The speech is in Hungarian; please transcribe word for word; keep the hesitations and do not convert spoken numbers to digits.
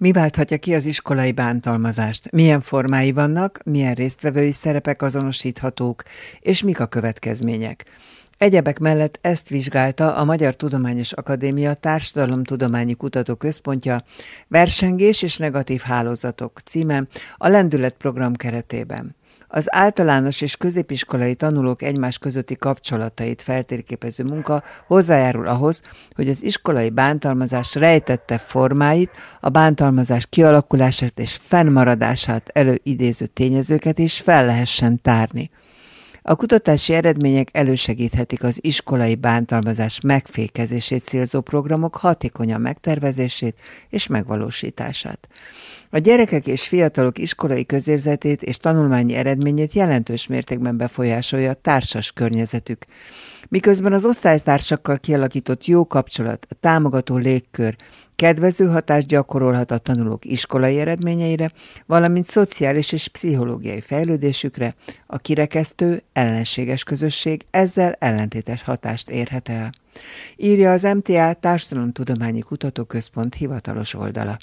Mi válthatja ki az iskolai bántalmazást? Milyen formái vannak, milyen résztvevői szerepek azonosíthatók, és mik a következmények? Egyebek mellett ezt vizsgálta a Magyar Tudományos Akadémia Társadalomtudományi Kutatóközpontja Versengés és negatív hálózatok címen a Lendület program keretében. Az általános és középiskolai tanulók egymás közötti kapcsolatait feltérképező munka hozzájárul ahhoz, hogy az iskolai bántalmazás rejtette formáit, a bántalmazás kialakulását és fennmaradását előidéző tényezőket is fel lehessen tárni. A kutatási eredmények elősegíthetik az iskolai bántalmazás megfékezését célzó programok hatékonyan megtervezését és megvalósítását. A gyerekek és fiatalok iskolai közérzetét és tanulmányi eredményét jelentős mértékben befolyásolja a társas környezetük. Miközben az osztálytársakkal kialakított jó kapcsolat, a támogató légkör kedvező hatást gyakorolhat a tanulók iskolai eredményeire, valamint szociális és pszichológiai fejlődésükre, a kirekesztő, ellenséges közösség ezzel ellentétes hatást érhet el. Írja az em té á Társadalomtudományi Kutatóközpont hivatalos oldala.